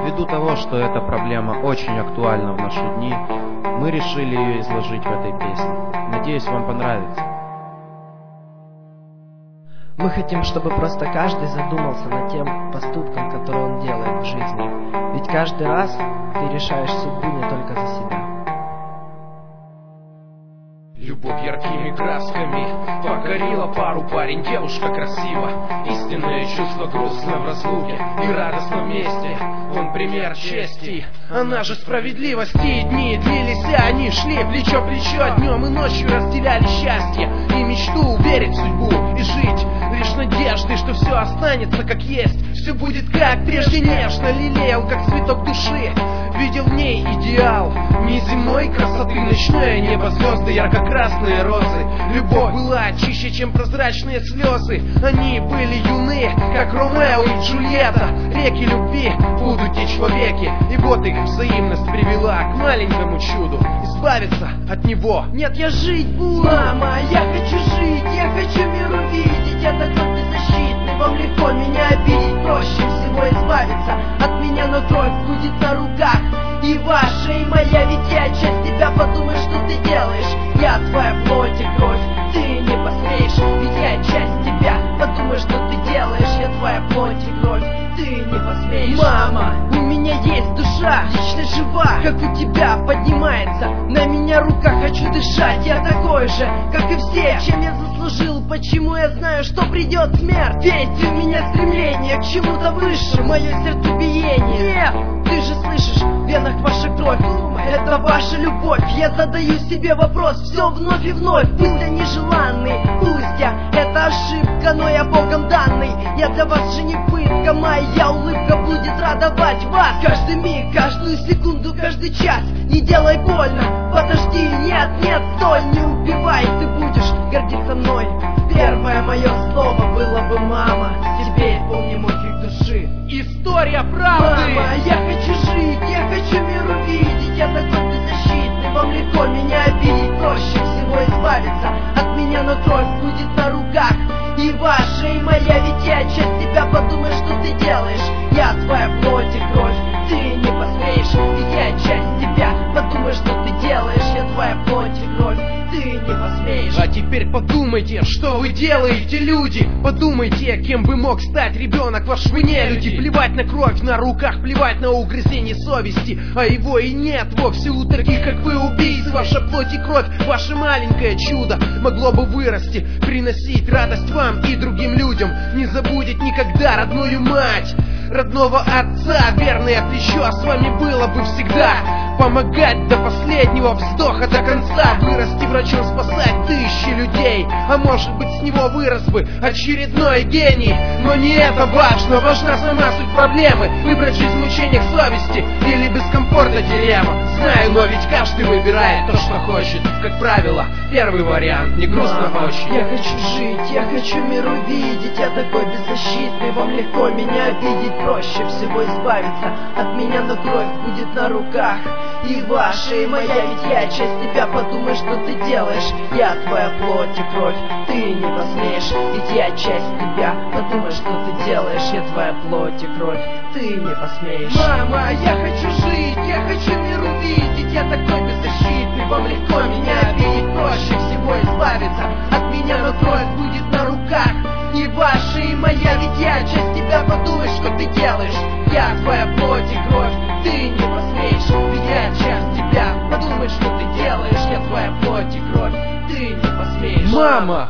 Ввиду того, что эта проблема очень актуальна в наши дни, мы решили ее изложить в этой песне. Надеюсь, вам понравится. Мы хотим, чтобы просто каждый задумался над тем поступком, который он делает в жизни. Ведь каждый раз ты решаешь судьбу не только за себя. Любовь яркими красками покорила пару, парень, девушка красива. Истинное чувство грустно в разлуке и радостно вместе. Он пример чести, она же справедливости. И дни длились, а они шли плечо в плечо. Днем и ночью разделяли счастье и мечту, верить в судьбу и жить лишь надеждой, что все останется как есть. Все будет как прежде, нежно лелеял, как цветок души. Видел в ней идеал неземной красоты, ночное небо, звезды, ярко-красные розы. Любовь была чище, чем прозрачные слезы. Они были юны, как Ромео и Джульетта. Реки любви будут течь вовеки. И вот их взаимность привела к маленькому чуду. Избавиться от него. Нет, я жить буду. Мама, я хочу жить, я хочу мир увидеть. Я такой беззащитный, вам легко меня обидеть. Проще всего избавиться от меня, но кровь будет на руках. И ваша, и моя, ведь я часть тебя. Подумай, что ты делаешь. Я твоя плоть и кровь, ты не посмеешь. Ведь я часть тебя. Подумай, что ты делаешь. Я твоя плоть и кровь, ты не посмеешь. Мама, у меня есть душа, вечно жива, как у тебя поднимается на меня рука. Хочу дышать, я такой же, как и все. Чем я заслужил, почему я знаю, что придет смерть? Ведь у меня стремление к чему-то выше, мое сердцебиение. Нет, ты же слышишь, в венах ваша кровь, это ваша любовь. Я задаю себе вопрос, все вновь и вновь. Пусть они желанны, пусть это ошибка, но я Богом данный. Я для вас же не пытка, моя улыбка будет радовать вас. Каждый миг, каждую секунду, каждый час. Не делай больно, подожди, нет, нет, стой, не убивай. Ты будешь гордиться мной. Первое мое слово было бы мама. Теперь помни мой крик души. История правды. Мама, я хочу жить, я хочу мир увидеть. Я такой беззащитный, вам легко меня обидеть. Проще всего избавиться от меня, но кровь будет на руках. И ваша, и моя, ведь я часть тебя. Подумай, что ты делаешь. Я твоя плоть и кровь, ты не посмеешь. Ведь я часть тебя. Подумай, что ты делаешь. Я твоя плоть и кровь, ты не посмеешь. А теперь подумайте, что вы делаете, люди. Подумайте, кем бы мог стать ребенок ваш, вы не люди. Плевать на кровь на руках, плевать на угрызение совести. А его и нет вовсе у таких, как вы, убийц. Ваша плоть и кровь, ваше маленькое чудо могло бы вырасти, приносить радость вам и другим людям. Не забудет никогда родную мать, родного отца. Верное плечо с вами было бы всегда. Помогать до последнего вздоха, до конца. Вырасти врачом, спасать тысячи людей. А может быть, с него вырос бы очередной гений. Но не это важно, важна сама суть проблемы. Выбрать жизнь в мучениях совести или без комфорта дилемма. Знаю, но ведь каждый выбирает то, что хочет. Как правило, первый вариант, не грустно очень. Я хочу жить, я хочу мир увидеть. Я такой беззащитный, вам легко меня обидеть. Проще всего избавиться от меня, но кровь будет на руках. И ваша, и моя, ведь я часть тебя. Подумай, что ты делаешь. Я твоя плоть и кровь, ты не посмеешь. Ведь я часть тебя. Подумай, что ты делаешь. Я твоя плоть и кровь, ты не посмеешь. Мама, я хочу жить, я хочу мир увидеть. Я такой беззащитный, вам легко меня обидеть. Проще всего избавиться от меня, но кровь будет на руках. И ваша, и моя, ведь я часть тебя. Подумай, что ты делаешь. Я твоя плоть и кровь, ты не посмеешь. Ведь я часть тебя. Подумай, что ты делаешь. Я твоя плоть и кровь, ты не посмеешь. Мама!